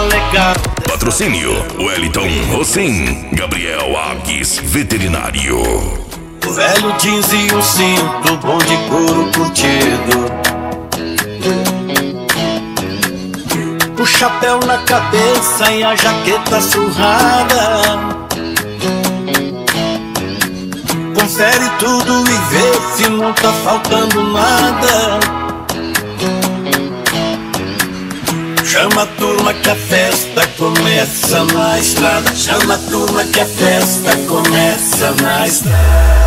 legal. Patrocínio Wellington Rosim, Gabriel Agues, veterinário. O velho jeans e o cinto, bom de couro curtido. O chapéu na cabeça e a jaqueta surrada. Confere tudo e vê se não tá faltando nada. Chama a turma que a festa começa na estrada. Chama a turma que a festa começa na estrada.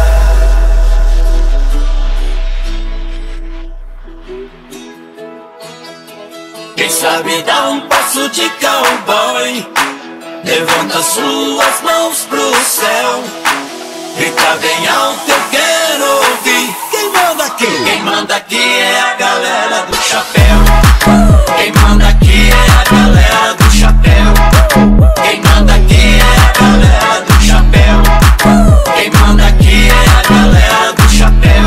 Quem sabe dá um passo de cowboy, levanta suas mãos pro céu, grita bem alto, eu quero ouvir. Quem manda aqui? Quem manda aqui é a galera do chapéu. Quem manda aqui é a galera do chapéu. Quem manda aqui é a galera do chapéu. Quem manda aqui é a galera do chapéu.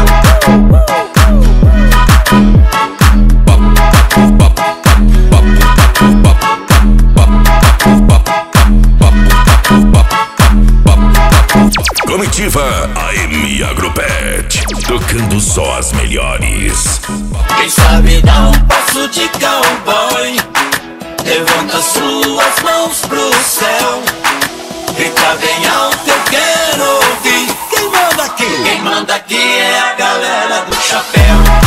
Comitiva AM Agropet, tocando só as melhores. Quem sabe dá um passo de cowboy, levanta suas mãos pro céu, grita bem alto, eu quero ouvir. Quem manda aqui? Quem manda aqui é a galera do chapéu.